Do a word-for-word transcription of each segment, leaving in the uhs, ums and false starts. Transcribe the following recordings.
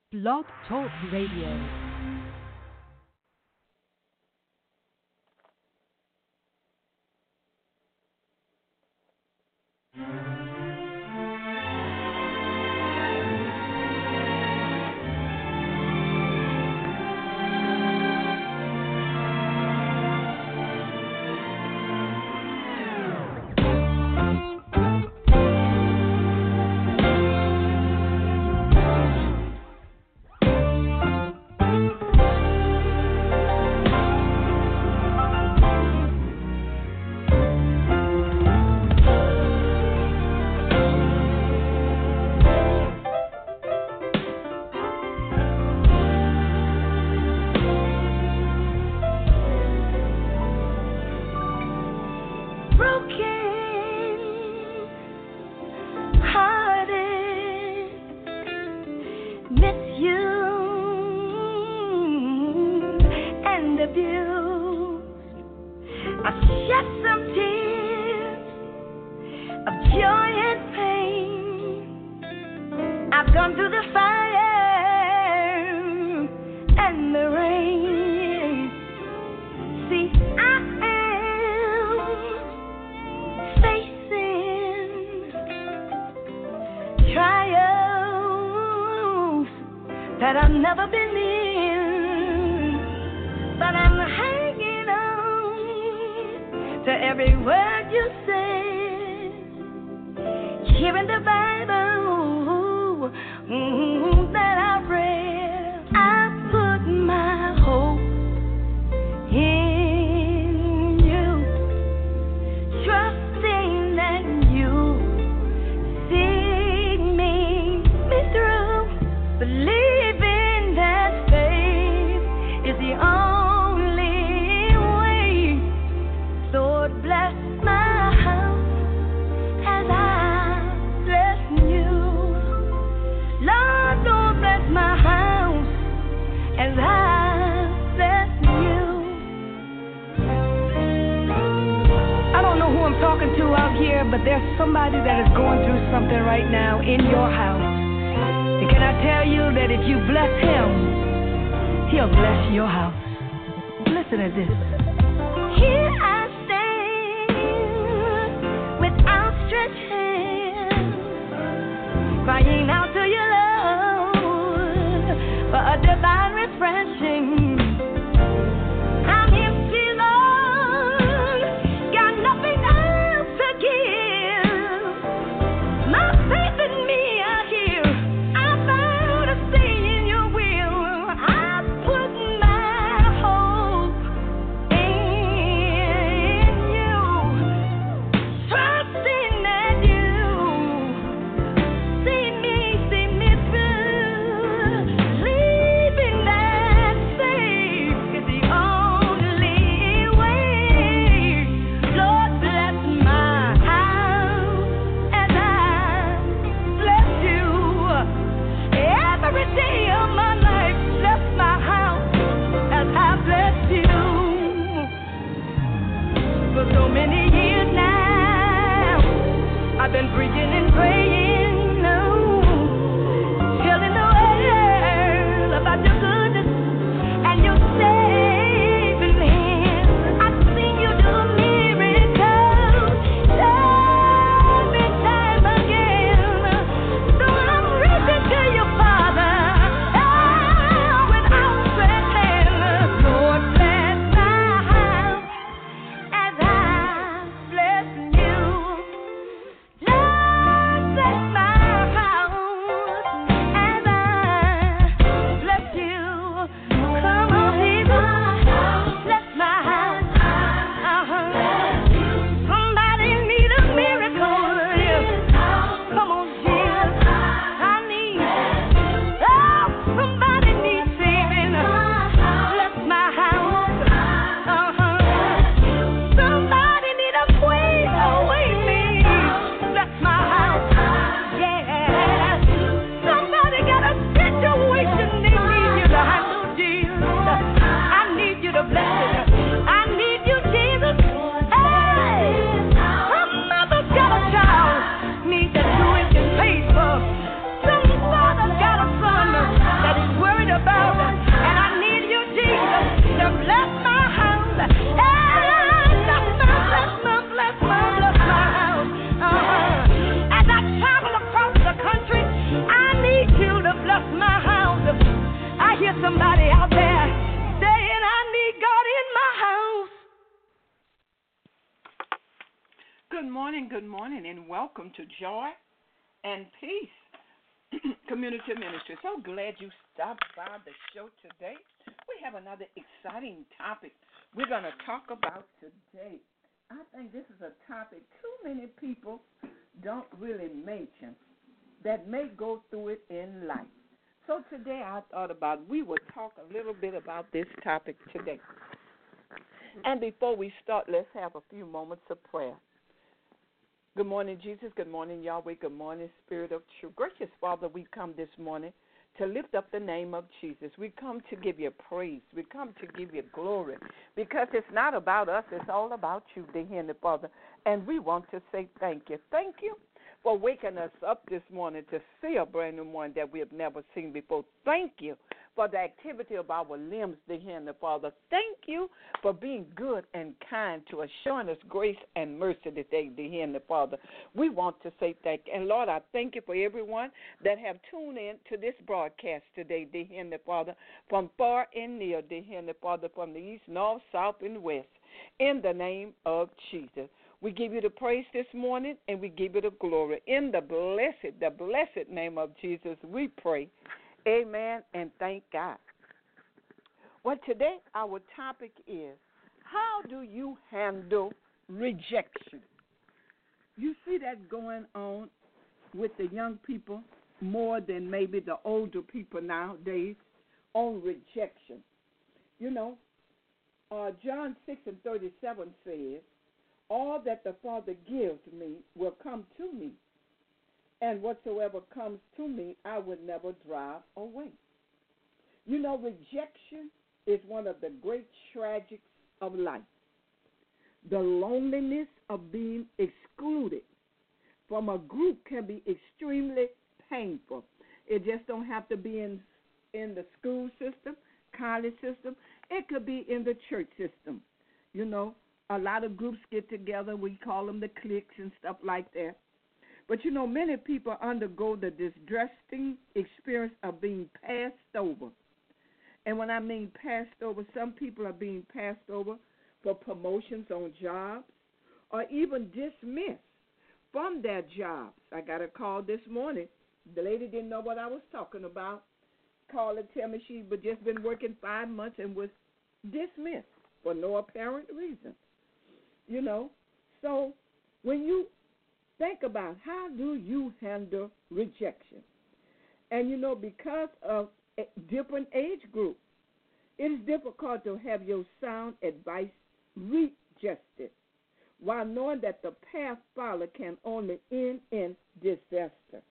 Blog Talk Radio. Leaving hear somebody out there saying, I need God in my house. Good morning, good morning, and welcome to Joy and Peace Community Ministry. So glad you stopped by the show today. We have another exciting topic we're going to talk about today. I think this is a topic too many people don't really mention that may go through it in life. So today I thought about we would talk a little bit about this topic today. And before we start, let's have a few moments of prayer. Good morning, Jesus. Good morning, Yahweh. Good morning, Spirit of Truth. Gracious Father, we come this morning to lift up the name of Jesus. We come to give you praise. We come to give you glory because it's not about us. It's all about you, dear Heavenly Father. And we want to say thank you. Thank you for waking us up this morning to see a brand new morning that we have never seen before. Thank you for the activity of our limbs, dear Heavenly Father. Thank you for being good and kind to us, showing us grace and mercy today, dear Heavenly Father. We want to say thank you. And, Lord, I thank you for everyone that have tuned in to this broadcast today, dear Heavenly Father, from far and near, dear Heavenly Father, from the east, north, south, and west, in the name of Jesus. We give you the praise this morning, and we give you the glory. In the blessed, the blessed name of Jesus, we pray. Amen, and thank God. Well, today our topic is, how do you handle rejection? You see that going on with the young people more than maybe the older people nowadays on rejection. You know, uh, John six and thirty-seven says, all that the Father gives me will come to me, and whatsoever comes to me, I will never drive away. You know, rejection is one of the great tragedies of life. The loneliness of being excluded from a group can be extremely painful. It just don't have to be in, in the school system, college system. It could be in the church system. You know, a lot of groups get together. We call them the cliques and stuff like that. But, you know, many people undergo the distressing experience of being passed over. And when I mean passed over, some people are being passed over for promotions on jobs or even dismissed from their jobs. I got a call this morning. The lady didn't know what I was talking about. Called and tell me she had just been working five months and was dismissed for no apparent reason. You know, so when you think about how do you handle rejection, and, you know, because of a different age group, it is difficult to have your sound advice rejected while knowing that the path followed can only end in disaster.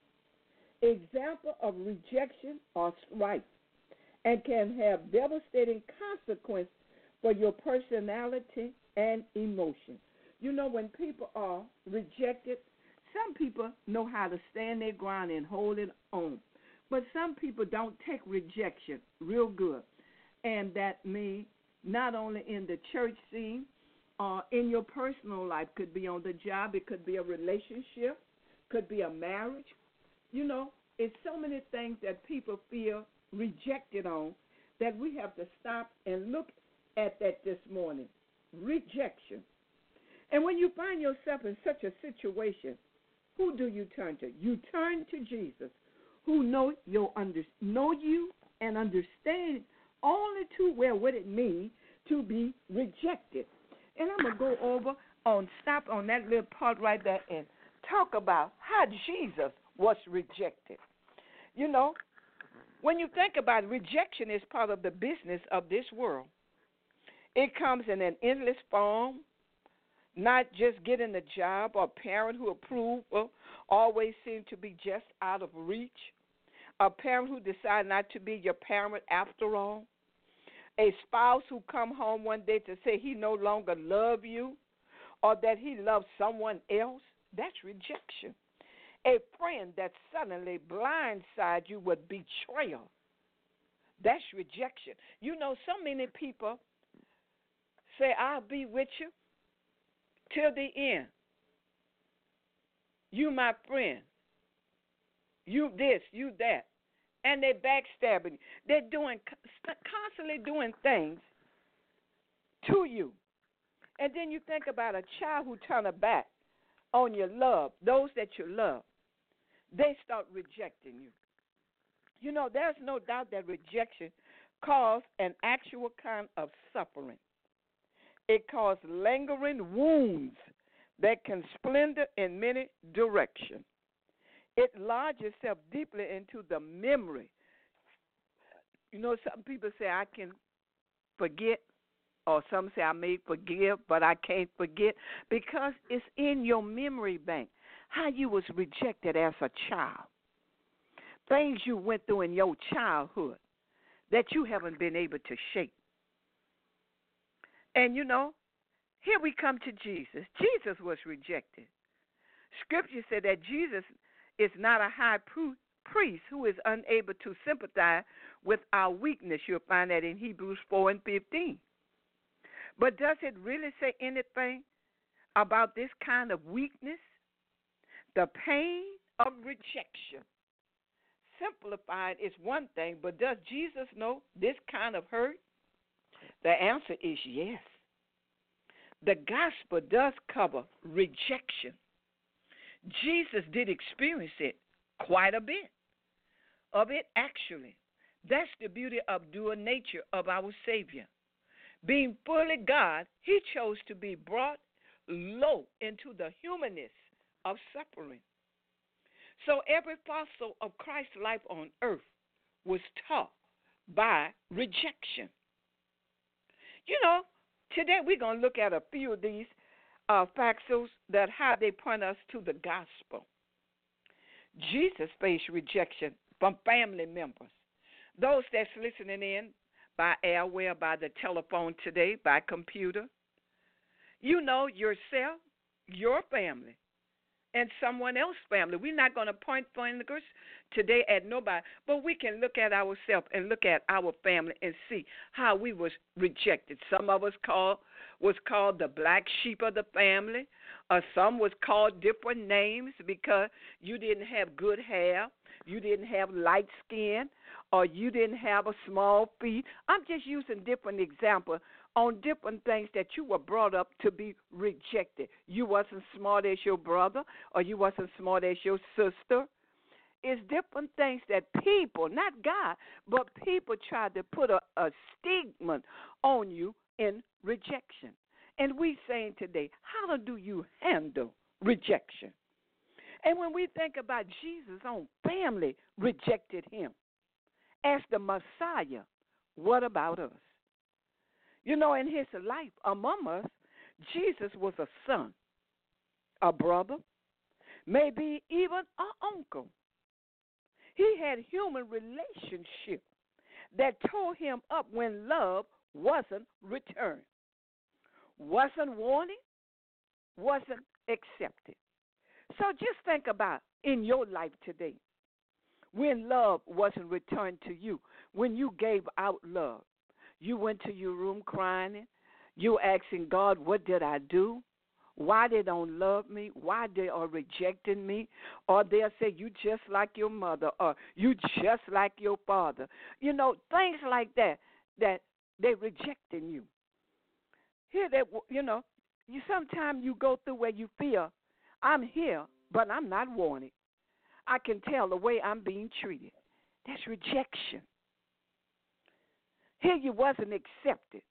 Example of rejection are strife and can have devastating consequences for your personality and emotion. You know, when people are rejected, some people know how to stand their ground and hold it on. But some people don't take rejection real good. And that means not only in the church scene, or in your personal life, could be on the job, it could be a relationship, could be a marriage. You know, it's so many things that people feel rejected on that we have to stop and look at that this morning. Rejection. And when you find yourself in such a situation, who do you turn to? You turn to Jesus, who know, your under, know you and understand only too well what it means to be rejected. And I'm going to go over on, stop on that little part right there and talk about how Jesus was rejected. You know, when you think about it, rejection is part of the business of this world. It comes in an endless form, not just getting a job or a parent who approve or always seem to be just out of reach, a parent who decide not to be your parent after all, a spouse who come home one day to say he no longer love you or that he loves someone else. That's rejection. A friend that suddenly blindsides you with betrayal. That's rejection. You know, so many people say, I'll be with you till the end. You my friend. You this, you that. and they're backstabbing you. They're doing constantly doing things to you. And then you think about a child who turn a back on your love, those that you love, they start rejecting you. You know, there's no doubt that rejection causes an actual kind of suffering. It causes lingering wounds that can splinter in many directions. It lodges itself deeply into the memory. You know, some people say, I can forget, or some say, I may forgive, but I can't forget, because it's in your memory bank. How you was rejected as a child. Things you went through in your childhood that you haven't been able to shake. And, you know, here we come to Jesus. Jesus was rejected. Scripture said that Jesus is not a high priest who is unable to sympathize with our weakness. You'll find that in Hebrews four and fifteen. But does it really say anything about this kind of weakness? The pain of rejection. Simplified is one thing, but does Jesus know this kind of hurt? The answer is yes. The gospel does cover rejection. Jesus did experience it quite a bit of it, actually. That's the beauty of dual nature of our Savior. Being fully God, he chose to be brought low into the humanness of suffering. So every fossil of Christ's life on earth was taught by rejection. You know, today we're going to look at a few of these uh, factors that how they point us to the gospel. Jesus faced rejection from family members. Those that's listening in by airway, by the telephone today, by computer. You know yourself, your family, and someone else's family. We're not going to point fingers today at nobody, but we can look at ourselves and look at our family and see how we was rejected. Some of us called was called the black sheep of the family, or some was called different names because you didn't have good hair, you didn't have light skin, or you didn't have a small feet. I'm just using different examples on different things that you were brought up to be rejected. You wasn't smart as your brother, or you wasn't smart as your sister. It's different things that people, not God, but people try to put a, a stigma on you in rejection. And we saying today, how do you handle rejection? And when we think about Jesus' own family rejected him as the Messiah, what about us? You know, in his life among us, Jesus was a son, a brother, maybe even an uncle. He had human relationship that tore him up when love wasn't returned, wasn't wanted, wasn't accepted. So just think about in your life today, when love wasn't returned to you, when you gave out love, you went to your room crying, you asking God, what did I do? Why they don't love me? Why they are rejecting me? Or they'll say, you just like your mother, or you just like your father. You know, things like that, that they're rejecting you. Here, that you know, you sometimes you go through where you feel, I'm here, but I'm not wanted. I can tell the way I'm being treated. That's rejection. Here you wasn't accepted.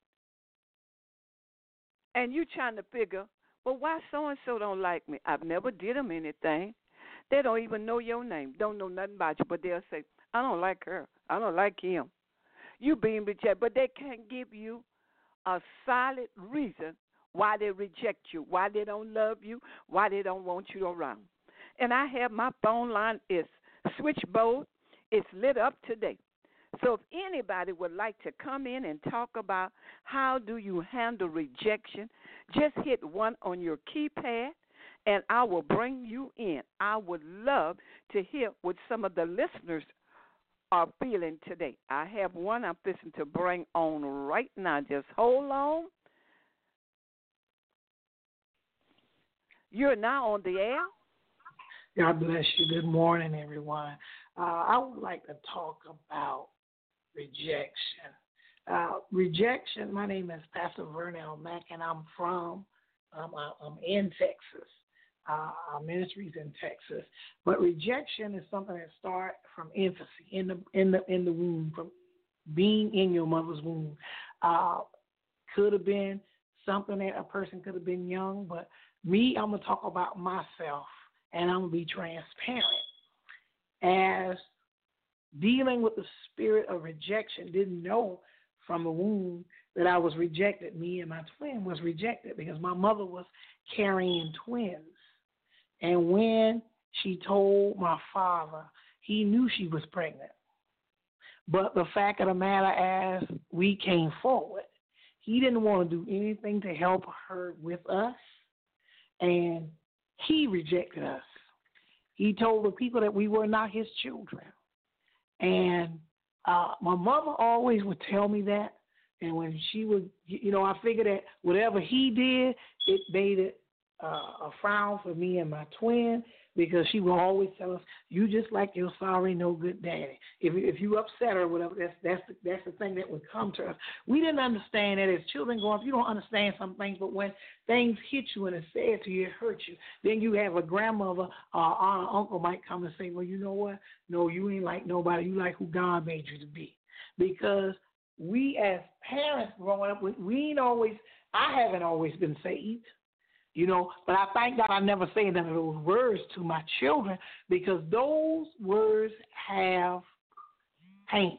And you trying to figure, well, why so-and-so don't like me? I've never did them anything. They don't even know your name, don't know nothing about you, but they'll say, I don't like her. I don't like him. You being rejected, but they can't give you a solid reason why they reject you, why they don't love you, why they don't want you around. And I have my phone line is switchboard. It's lit up today. So if anybody would like to come in and talk about how do you handle rejection, just hit one on your keypad, and I will bring you in. I would love to hear what some of the listeners are feeling today. I have one I'm fixing to bring on right now. Just hold on. You're now on the air. God bless you. Good morning, everyone. Uh, I would like to talk about rejection. Uh, rejection, my name is Pastor Vernell Mack, and I'm from, um, I'm in Texas. Uh, our ministry's in Texas. But rejection is something that starts from infancy, in the in the in the womb, from being in your mother's womb. Uh, could have been something that a person could have been young, but me, I'm gonna talk about myself, and I'm gonna be transparent. As dealing with the spirit of rejection, didn't know from the womb that I was rejected. Me and my twin was rejected because my mother was carrying twins. And when she told my father, he knew she was pregnant. But the fact of the matter, as we came forward, he didn't want to do anything to help her with us, and he rejected us. He told the people that we were not his children. And uh, my mother always would tell me that, and when she would, you know, I figured that whatever he did, it made it Uh, a frown for me and my twin, because she will always tell us, "You just like your sorry, no good daddy." If if you upset her, or whatever, that's that's the, that's the thing that would come to us. We didn't understand that as children growing up. You don't understand some things, but when things hit you and it's said to you, it hurts you. Then you have a grandmother or aunt or uncle might come and say, "Well, you know what? No, you ain't like nobody. You like who God made you to be." Because we as parents growing up, we, we ain't always. I haven't always been saved. You know, but I thank God I never say none of those words to my children, because those words have pain.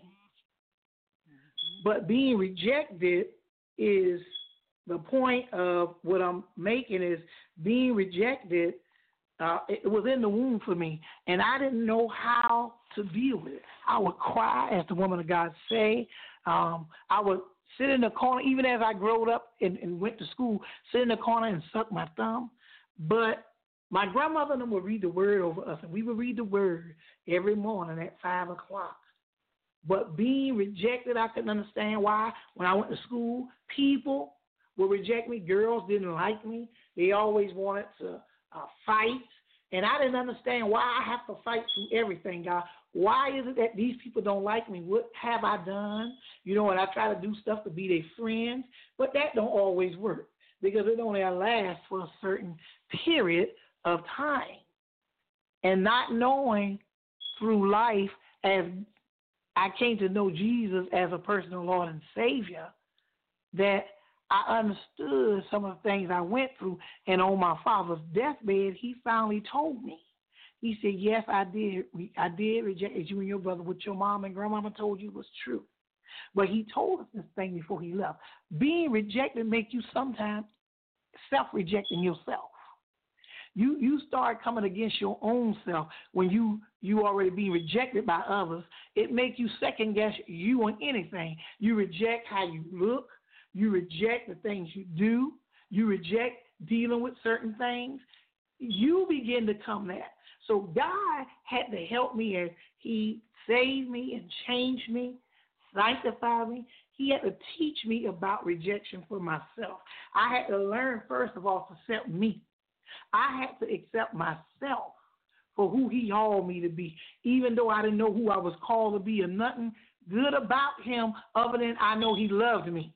But being rejected is the point of what I'm making is being rejected. Uh, it was in the womb for me, and I didn't know how to deal with it. I would cry, as the woman of God say. Um, I would sit in the corner, even as I growed up and, and went to school, sit in the corner and suck my thumb. But my grandmother and them would read the word over us, and we would read the word every morning at five o'clock. But being rejected, I couldn't understand why. When I went to school, people would reject me. Girls didn't like me. They always wanted to uh, fight. And I didn't understand why I have to fight through everything, God. Why is it that these people don't like me? What have I done? You know, and I try to do stuff to be their friends, but that don't always work, because it only lasts for a certain period of time. And not knowing through life, as I came to know Jesus as a personal Lord and Savior, that I understood some of the things I went through. And on my father's deathbed, he finally told me. He said, "Yes, I did. I did reject you and your brother. What your mom and grandmama told you was true." But he told us this thing before he left. Being rejected make you sometimes self-rejecting yourself. You you start coming against your own self when you you already being rejected by others. It makes you second guess you on anything. You reject how you look. You reject the things you do. You reject dealing with certain things. You begin to come that. So God had to help me as he saved me and changed me, sanctified me. He had to teach me about rejection for myself. I had to learn, first of all, to accept me. I had to accept myself for who he called me to be, even though I didn't know who I was called to be or nothing good about him other than I know he loved me.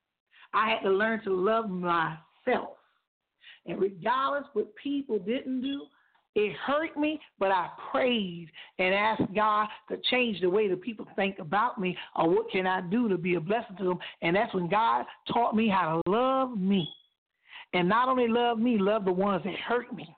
I had to learn to love myself. And regardless what people didn't do, it hurt me, but I prayed and asked God to change the way that people think about me, or what can I do to be a blessing to them. And that's when God taught me how to love me. And not only love me, love the ones that hurt me.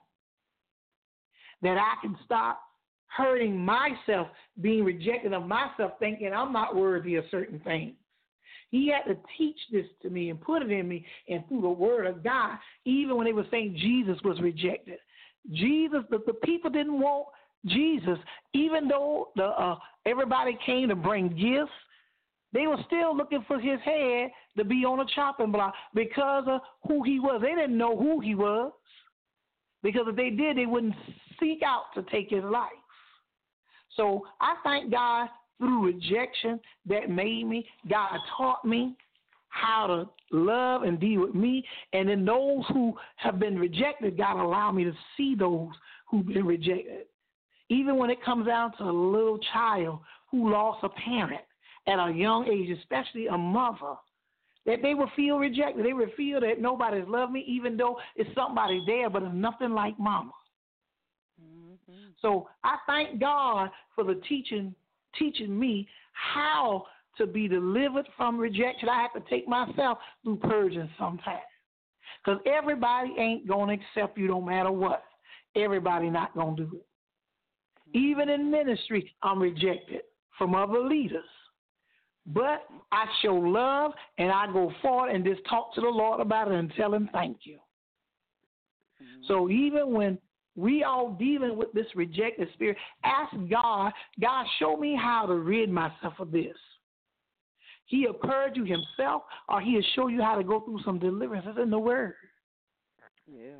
That I can stop hurting myself, being rejected of myself, thinking I'm not worthy of certain things. He had to teach this to me and put it in me, and through the word of God, even when they were saying Jesus was rejected. Jesus, the, the people didn't want Jesus, even though the uh, everybody came to bring gifts. They were still looking for his head to be on a chopping block because of who he was. They didn't know who he was, because if they did, they wouldn't seek out to take his life. So I thank God through rejection that made me. God taught me how to love and deal with me. And then those who have been rejected, God allowed me to see those who've been rejected. Even when it comes down to a little child who lost a parent at a young age, especially a mother, that they will feel rejected. They will feel that nobody's loved me, even though it's somebody there, but it's nothing like mama. Mm-hmm. So I thank God for the teaching, teaching me how to be delivered from rejection. I have to take myself through purging sometimes. Because everybody ain't going to accept you no matter what. Everybody not going to do it. Even in ministry, I'm rejected from other leaders. But I show love, and I go forward and just talk to the Lord about it and tell him thank you. Mm-hmm. So even when we all dealing with this rejected spirit, ask God, God, show me how to rid myself of this. He'll purge you himself, or he'll show you how to go through some deliverances in the Word. Yes.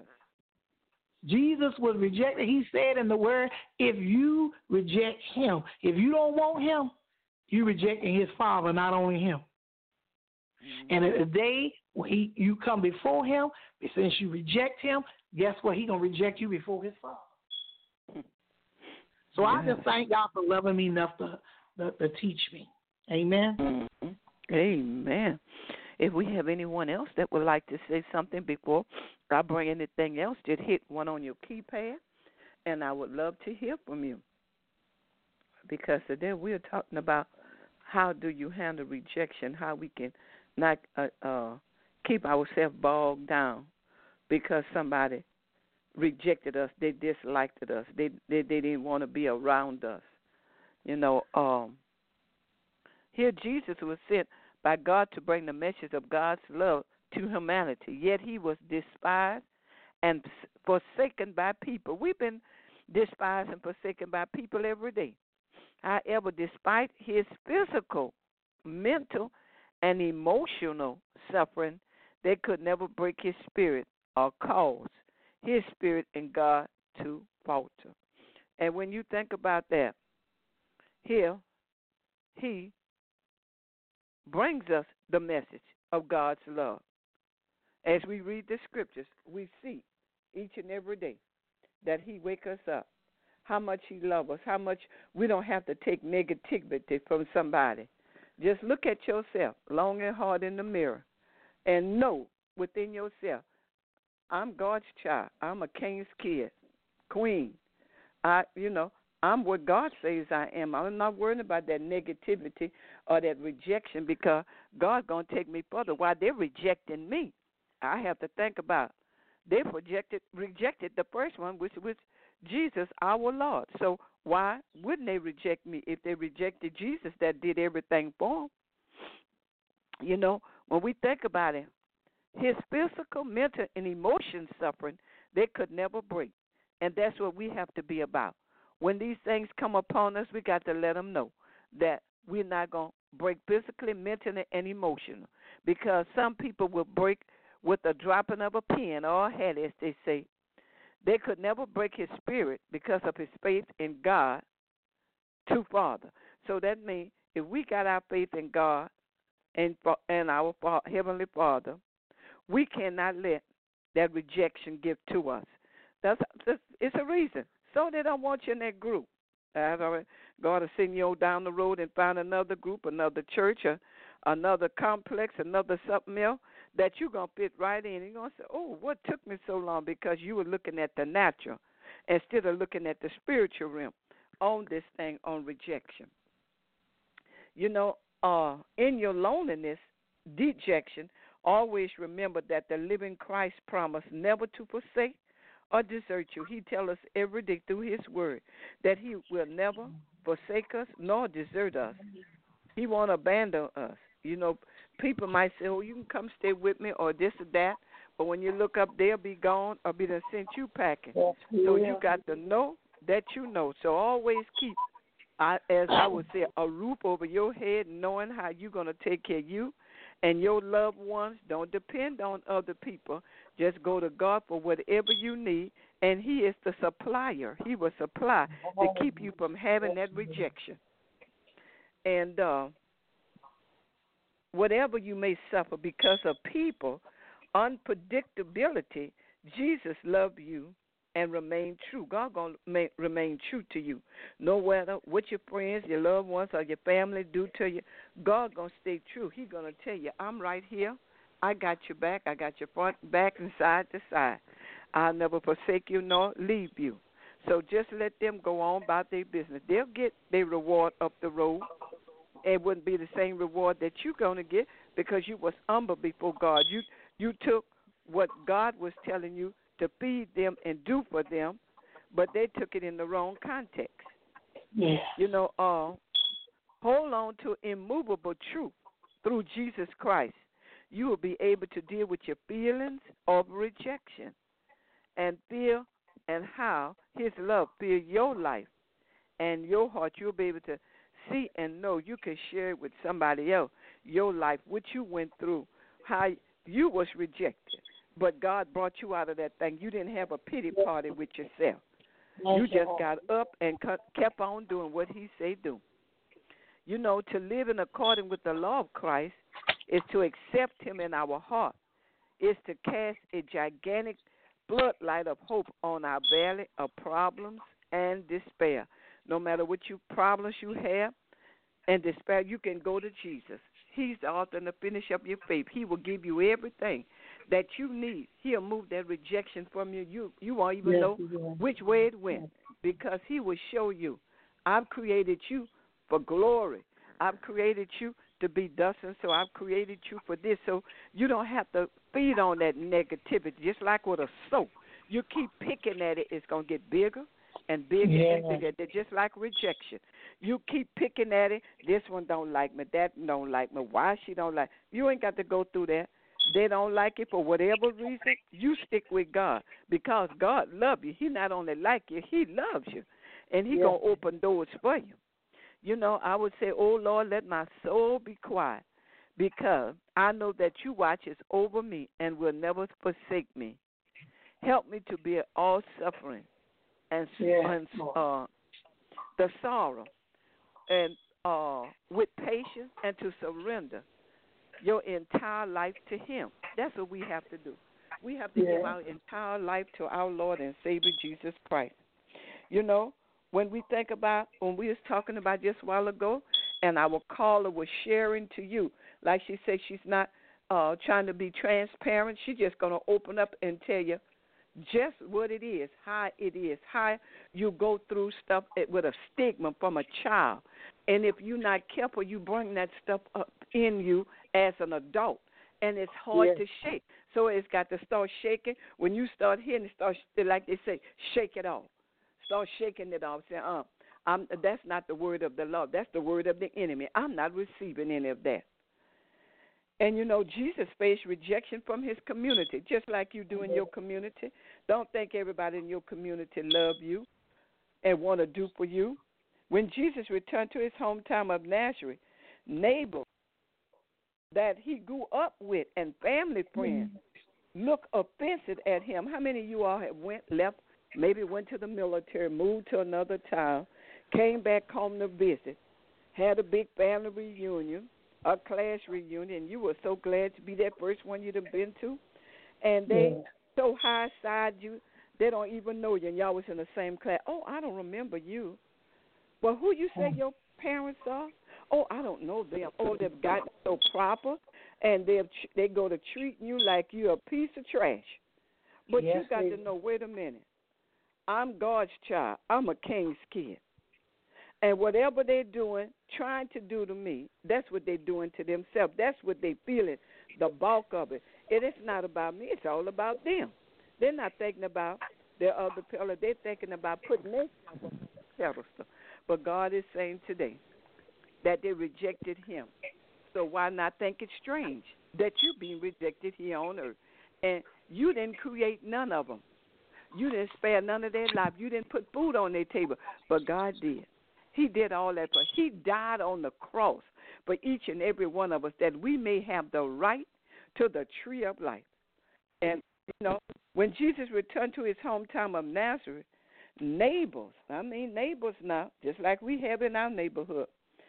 Jesus was rejected. He said in the Word, if you reject him, if you don't want him, you rejecting his Father, not only him. Mm-hmm. And the day when he, you come before him, since you reject him, guess what? He's going to reject you before his Father. So yes. I just thank God for loving me enough to, to, to teach me. Amen. Mm-hmm. Amen. If we have anyone else that would like to say something before I bring anything else, just hit one on your keypad, and I would love to hear from you. Because today we're talking about how do you handle rejection, how we can not uh, uh, keep ourselves bogged down because somebody rejected us, they disliked us, they they, they didn't want to be around us. You know, um, here Jesus was sent by God to bring the message of God's love to humanity, yet he was despised and forsaken by people. We've been despised and forsaken by people every day. However, despite his physical, mental, and emotional suffering, they could never break his spirit or cause his spirit in God to falter. And when you think about that, here, he brings us the message of God's love. As we read the scriptures, we see each and every day that he wakes us up, how much he loves us, how much we don't have to take negativity from somebody. Just look at yourself long and hard in the mirror and know within yourself, I'm God's child. I'm a king's kid, queen. I, you know, I'm what God says I am. I'm not worried about that negativity or that rejection because God's going to take me further. While they're rejecting me, I have to think about they rejected, rejected the first one, which was Jesus, our Lord. So why wouldn't they reject me if they rejected Jesus that did everything for them? You know, when we think about it, his physical, mental, and emotion suffering, they could never break. And that's what we have to be about. When these things come upon us, we got to let them know that we're not going to break physically, mentally, and emotionally. Because some people will break with the dropping of a pen or a hat, as they say. They could never break his spirit because of his faith in God to Father. So that means if we got our faith in God and, and our Heavenly Father, we cannot let that rejection give to us. That's, that's it's a reason. So they don't want you in that group. God will send you down the road and find another group, another church, or another complex, another something else that you're going to fit right in. You're going to say, oh, what took me so long? Because you were looking at the natural instead of looking at the spiritual realm on this thing, on rejection. You know, uh, in your loneliness, dejection, always remember that the living Christ promised never to forsake or desert you. He tells us every day through his word that he will never forsake us nor desert us. He won't abandon us. You know, people might say, oh, you can come stay with me or this or that, but when you look up, they'll be gone or be done sent you packing. So you got to know that you know. So always keep, I, as I would say, a roof over your head, knowing how you're going to take care of you and your loved ones. Don't depend on other people. Just go to God for whatever you need, and he is the supplier. He will supply to keep you from having that rejection. And uh, whatever you may suffer because of people, unpredictability, Jesus loved you and remain true. God going to remain true to you. No matter what your friends, your loved ones, or your family do to you, God going to stay true. He's going to tell you, I'm right here. I got your back. I got your front, back, and side to side. I'll never forsake you nor leave you. So just let them go on about their business. They'll get their reward up the road. It wouldn't be the same reward that you're going to get because you was humble before God. You you took what God was telling you to feed them and do for them, but they took it in the wrong context. Yeah. You know, uh, hold on to immovable truth through Jesus Christ. You will be able to deal with your feelings of rejection and feel and how his love fill your life and your heart. You'll be able to see and know you can share it with somebody else, your life, what you went through, how you was rejected, but God brought you out of that thing. You didn't have a pity party with yourself. You just got up and kept on doing what he said do. You know, to live in accordance with the law of Christ is to accept him in our heart, is to cast a gigantic floodlight of hope on our valley of problems and despair. No matter what you problems you have and despair, you can go to Jesus. He's the author and the finisher of your faith. He will give you everything that you need. He'll move that rejection from you. You you won't even yes, know yes. which way it went because he will show you. I've created you for glory. I've created you to be dust, and so I've created you for this. So you don't have to feed on that negativity. Just like with a soap, you keep picking at it, it's going to get bigger and bigger yeah. and bigger. They're just like rejection. You keep picking at it. This one don't like me. That don't like me. Why she don't like? You ain't got to go through that. They don't like it for whatever reason. You stick with God because God loves you. He not only like you, he loves you, and he yeah. gonna open doors for you. You know, I would say, oh, Lord, let my soul be quiet because I know that you watches over me and will never forsake me. Help me to be all suffering and, yeah. and uh, the sorrow and uh, with patience and to surrender your entire life to him. That's what we have to do. We have to yeah. give our entire life to our Lord and Savior Jesus Christ. You know, when we think about, when we was talking about just a while ago, and our caller was sharing to you, like she said, she's not uh, trying to be transparent. She's just going to open up and tell you just what it is, how it is, how you go through stuff with a stigma from a child. And if you're not careful, you bring that stuff up in you as an adult, and it's hard yes. to shake. So it's got to start shaking. When you start hearing it, start, like they say, shake it off. Start shaking it off, saying, uh, I'm, that's not the word of the Lord. That's the word of the enemy. I'm not receiving any of that. And, you know, Jesus faced rejection from his community, just like you do in your community. Don't think everybody in your community love you and want to do for you. When Jesus returned to his hometown of Nazareth, neighbors that he grew up with and family friends mm-hmm. look offensive at him. How many of you all have went, left, maybe went to the military, moved to another town, came back home to visit, had a big family reunion, a class reunion, and you were so glad to be that first one you'd have been to, and they yeah. so high-side you, they don't even know you, and y'all was in the same class. Oh, I don't remember you. Well, who you say your parents are? Oh, I don't know them. Oh, they've gotten so proper, and they they go to treating you like you're a piece of trash. But yes, you got they... to know, wait a minute. I'm God's child. I'm a king's kid. And whatever they're doing, trying to do to me, that's what they're doing to themselves. That's what they're feeling, the bulk of it. It is not about me. It's all about them. They're not thinking about their other pillar. They're thinking about putting their pedestal. But God is saying today that they rejected him. So why not think it's strange that you're being rejected here on earth? And you didn't create none of them. You didn't spare none of their life. You didn't put food on their table. But God did. He did all that. For he died on the cross for each and every one of us that we may have the right to the tree of life. And, you know, when Jesus returned to his hometown of Nazareth, neighbors, I mean neighbors now, just like we have in our neighborhood,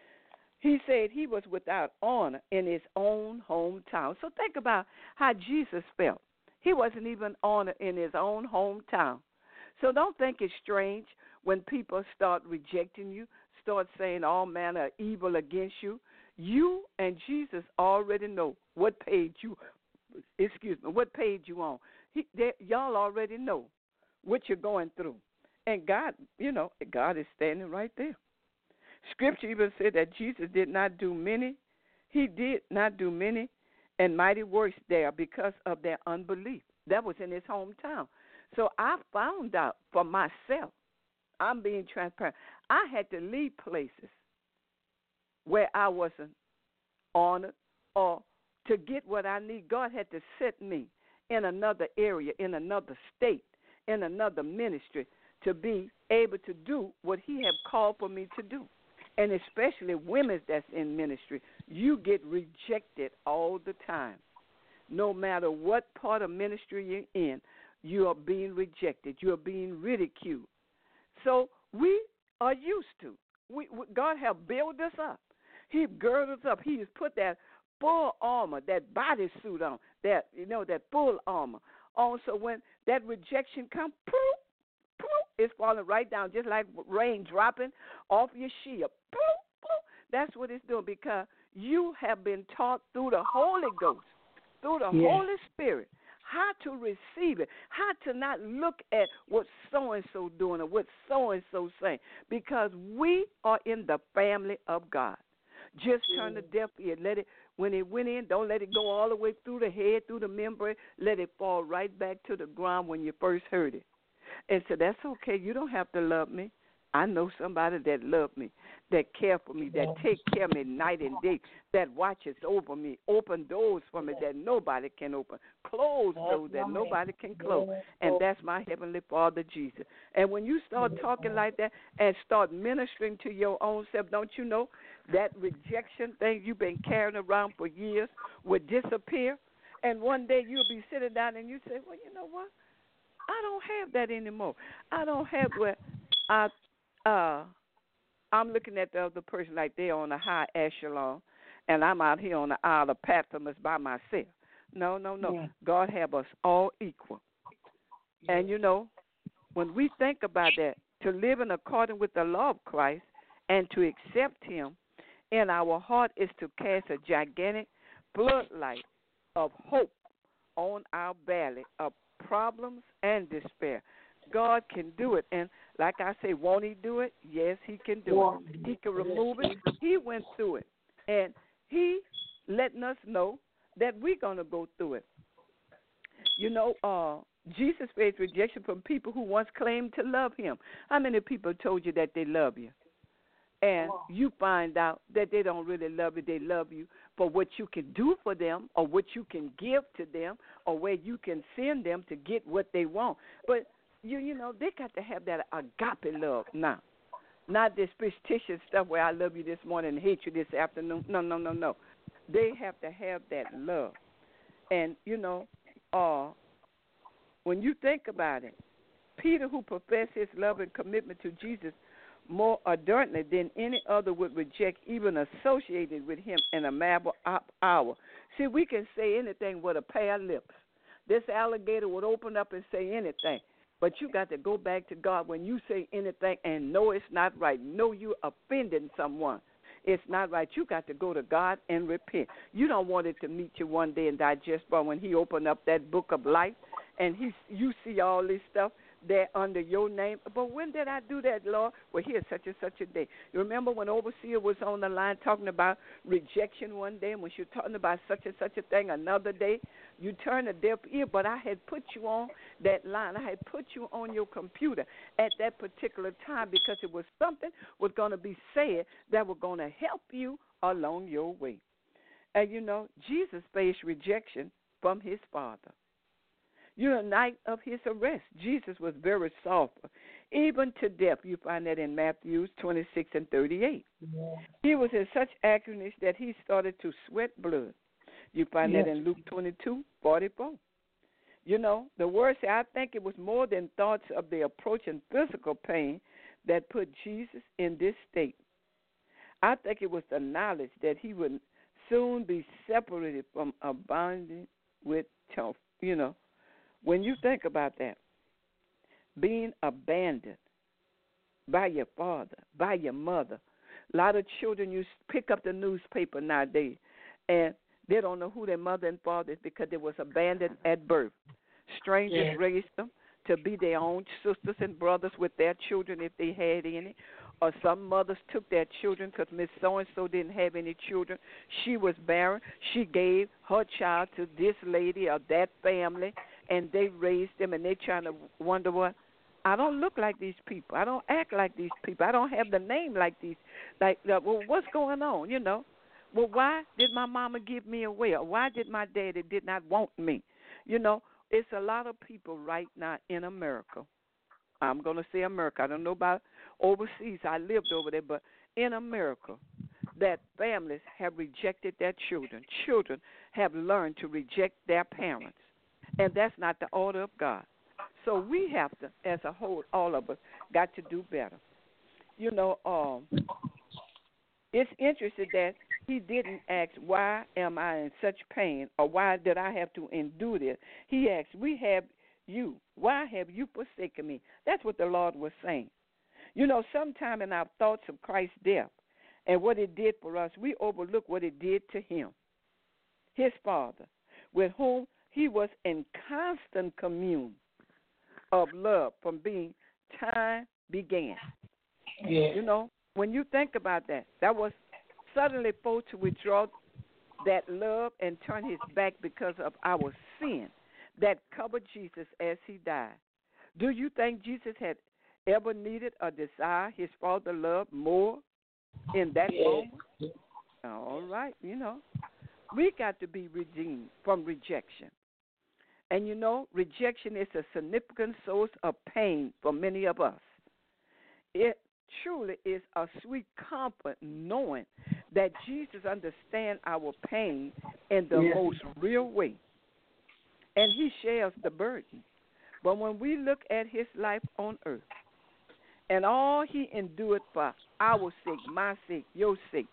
he said he was without honor in his own hometown. So think about how Jesus felt. He wasn't even honored in his own hometown. So don't think it's strange when people start rejecting you, start saying all manner of evil against you. You and Jesus already know what page you, excuse me, what page you on. He, they, y'all already know what you're going through. And God, you know, God is standing right there. Scripture even said that Jesus did not do many, he did not do many and mighty works there because of their unbelief. That was in his hometown. So I found out for myself, I'm being transparent, I had to leave places where I wasn't honored or to get what I need. God had to set me in another area, in another state, in another ministry to be able to do what he have called for me to do. And especially women that's in ministry, you get rejected all the time. No matter what part of ministry you're in, you are being rejected. You are being ridiculed. So we are used to. We, we God have built us up. He girded us up. He has put that full armor, that bodysuit on, that you know, that full armor on. So when that rejection comes, poof, poof, it's falling right down, just like rain dropping off your shield. Poof, poof. That's what it's doing because you have been taught through the Holy Ghost, through the Yeah. Holy Spirit, how to receive it, how to not look at what so-and-so doing or what so-and-so saying, because we are in the family of God. Just turn the deaf ear. Let it, when it went in, don't let it go all the way through the head, through the membrane. Let it fall right back to the ground when you first heard it. And so that's okay. You don't have to love me. I know somebody that love me, that care for me, that take care of me night and day, that watches over me, open doors for me that nobody can open, close doors that nobody can close. And that's my Heavenly Father, Jesus. And when you start talking like that and start ministering to your own self, don't you know that rejection thing you've been carrying around for years will disappear? And one day you'll be sitting down and you say, well, you know what? I don't have that anymore. I don't have where I Uh, I'm looking at the other person like they're on a high echelon, and I'm out here on the Isle of Patmos by myself. No, no, no. Yeah. God have us all equal. And, you know, when we think about that, to live in accordance with the law of Christ and to accept him in our heart is to cast a gigantic floodlight of hope on our valley of problems and despair. God can do it. And like I say, won't he do it? Yes, he can do it. He can remove it. He went through it. And he letting us know that we're going to go through it. You know, uh, Jesus faced rejection from people who once claimed to love him. How many people told you that they love you? And you find out that they don't really love you. They love you for what you can do for them or what you can give to them or where you can send them to get what they want. But You you know, they got to have that agape love now. Not this fictitious stuff where I love you this morning and hate you this afternoon. No, no, no, no. They have to have that love. And, you know, uh, when you think about it, Peter, who professed his love and commitment to Jesus more ardently than any other, would reject even associated with him in a matter of hour. See, we can say anything with a pair of lips. This alligator would open up and say anything. But you got to go back to God when you say anything and know it's not right. Know you're offending someone. It's not right. You got to go to God and repent. You don't want it to meet you one day and digest, but when he opened up that book of life and he, you see all this stuff there under your name. But when did I do that, Lord? Well, here's such and such a day. You remember when Overseer was on the line talking about rejection one day, and when she was talking about such and such a thing another day, you turned a deaf ear, but I had put you on that line. I had put you on your computer at that particular time because it was something was going to be said that was going to help you along your way. And, you know, Jesus faced rejection from his Father. You know, the night of his arrest, Jesus was very sorrowful, even to death. You find that in Matthew twenty-six and thirty-eight. Yeah. He was in such agony that he started to sweat blood. You find yes. that in Luke twenty-two, forty-four. You know, the word says, I think it was more than thoughts of the approaching physical pain that put Jesus in this state. I think it was the knowledge that he would soon be separated from abounding with, you know, when you think about that, being abandoned by your father, by your mother. A lot of children, you pick up the newspaper nowadays, and they don't know who their mother and father is because they was abandoned at birth. Strangers Yeah. raised them to be their own sisters and brothers with their children if they had any. Or some mothers took their children because Miss So-and-so didn't have any children. She was barren. She gave her child to this lady or that family, and they raised them, and they trying to wonder what. I don't look like these people. I don't act like these people. I don't have the name like these. Like, uh, well, what's going on, you know? Well, why did my mama give me away? Or why did my daddy did not want me? You know, it's a lot of people right now in America. I'm going to say America. I don't know about overseas. I lived over there. But in America, that families have rejected their children. Children have learned to reject their parents. And that's not the order of God. So we have to, as a whole, all of us, got to do better. You know, um, it's interesting that he didn't ask, why am I in such pain, or why did I have to endure this? He asked, we have you. Why have you forsaken me? That's what the Lord was saying. You know, sometime in our thoughts of Christ's death and what it did for us, we overlook what it did to him, his Father, with whom he was in constant commune of love from being time began. Yeah. You know, when you think about that, that was suddenly forced to withdraw that love and turn his back because of our sin that covered Jesus as he died. Do you think Jesus had ever needed or desired his Father's love more in that Yeah. moment? All right, you know, we got to be redeemed from rejection. And, you know, rejection is a significant source of pain for many of us. It truly is a sweet comfort knowing that Jesus understands our pain in the Yeah. most real way, and he shares the burden. But when we look at his life on earth and all he endured for our sake, my sake, your sake,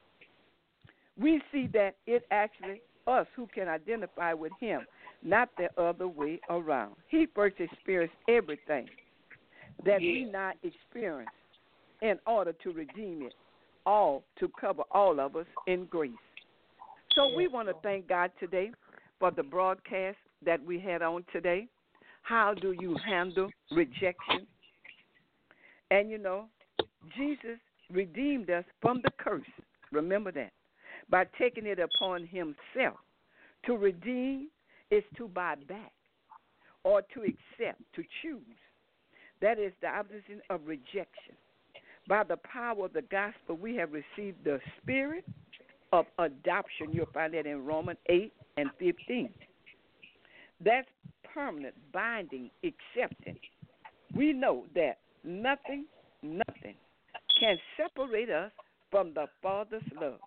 we see that it actually us who can identify with him, not the other way around. He first experienced everything that we now experience in order to redeem it all, to cover all of us in grace. So we want to thank God today for the broadcast that we had on today. How do you handle rejection? And, you know, Jesus redeemed us from the curse. Remember that. By taking it upon himself. To redeem is to buy back or to accept, to choose. That is the opposite of rejection. By the power of the gospel, we have received the spirit of adoption. You'll find that in Romans eight and fifteen. That's permanent, binding, accepting. We know that nothing, nothing can separate us from the Father's love.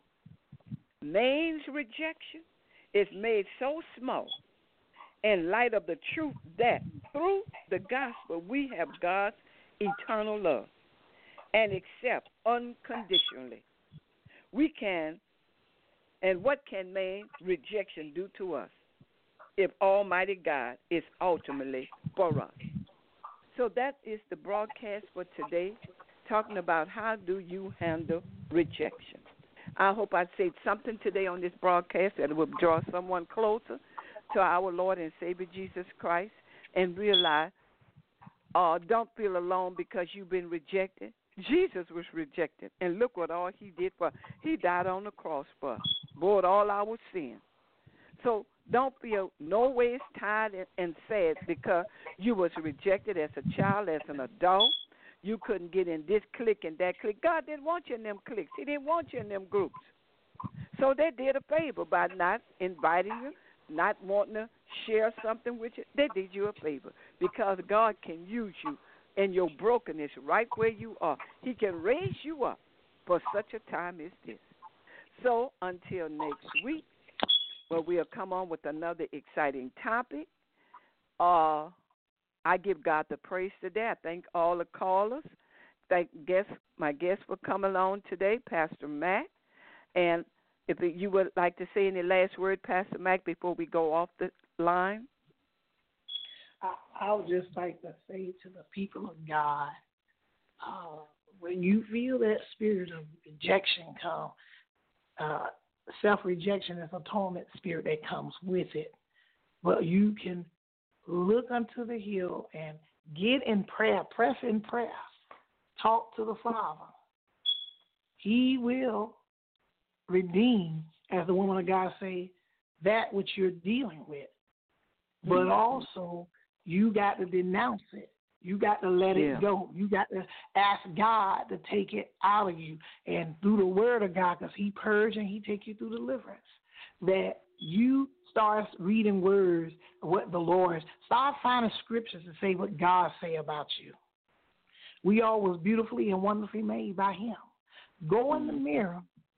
Man's rejection is made so small in light of the truth that through the gospel we have God's eternal love and accept unconditionally. We can, and what can man's rejection do to us if Almighty God is ultimately for us? So that is the broadcast for today, talking about how do you handle rejection. I hope I said something today on this broadcast that will draw someone closer to our Lord and Savior Jesus Christ and realize, uh, don't feel alone because you've been rejected. Jesus was rejected, and look what all he did for us. He died on the cross for us, bore all our sins. So don't feel no ways tired and, and sad because you was rejected as a child, as an adult. You couldn't get in this clique and that clique. God didn't want you in them cliques. He didn't want you in them groups. So they did a favor by not inviting you, not wanting to share something with you. They did you a favor because God can use you in your brokenness right where you are. He can raise you up for such a time as this. So until next week, where we'll come on with another exciting topic, uh, I give God the praise today. I thank all the callers. Thank guests, my guests for coming on today, Pastor Mac. And if you would like to say any last word, Pastor Mac, before we go off the line. I, I would just like to say to the people of God, uh, when you feel that spirit of rejection come, uh, self-rejection is a torment spirit that comes with it. But you can look unto the hill and get in prayer, press in prayer, talk to the Father. He will redeem, as the woman of God say, that which you're dealing with. But also, you got to denounce it. You got to let yeah. it go. You got to ask God to take it out of you. And through the word of God, because he purge and he take you through deliverance, that you start reading words, what the Lord, start finding scriptures to say what God say about you. We all was beautifully and wonderfully made by him. Go in the mirror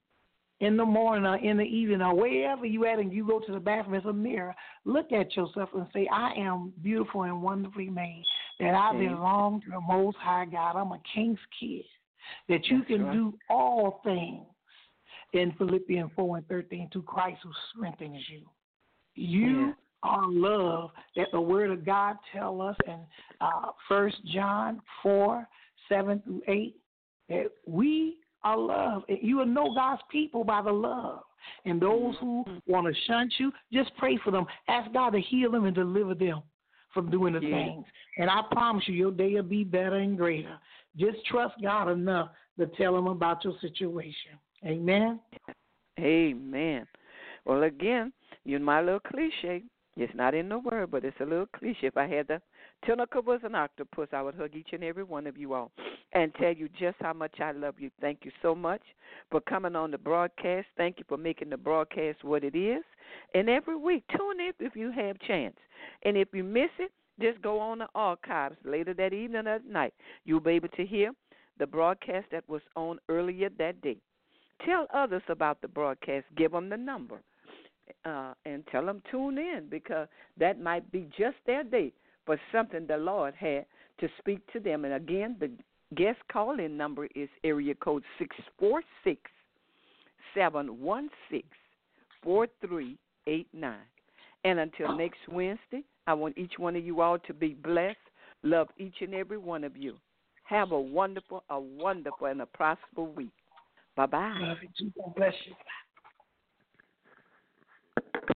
in the morning or in the evening or wherever you at and you go to the bathroom, it's a mirror. Look at yourself and say, I am beautiful and wonderfully made, that I belong to the Most High God. I'm a king's kid, that you That's can right. do all things in Philippians four and thirteen through Christ who strengthens you. You yeah. are love, that the word of God tell us in uh, First John four, seven through eight, that we are love. You will know God's people by the love. And those who want to shunt you, just pray for them. Ask God to heal them and deliver them from doing the yeah. things. And I promise you, your day will be better and greater. Just trust God enough to tell him about your situation. Amen? Amen. Well, again, you know my little cliche. It's not in the word, but it's a little cliche. If I had the tentacle was an octopus, I would hug each and every one of you all and tell you just how much I love you. Thank you so much for coming on the broadcast. Thank you for making the broadcast what it is. And every week, tune in if you have chance. And if you miss it, just go on the archives later that evening or at night. You'll be able to hear the broadcast that was on earlier that day. Tell others about the broadcast. Give them the number. Uh, and tell them tune in, because that might be just their day for something the Lord had to speak to them. And again, the guest call-in number is area code six four six, seven one six, four three eight nine. And until next Wednesday, I want each one of you all to be blessed. Love each and every one of you. Have a wonderful, a wonderful, and a prosperous week. Bye-bye. Love you too. God bless you.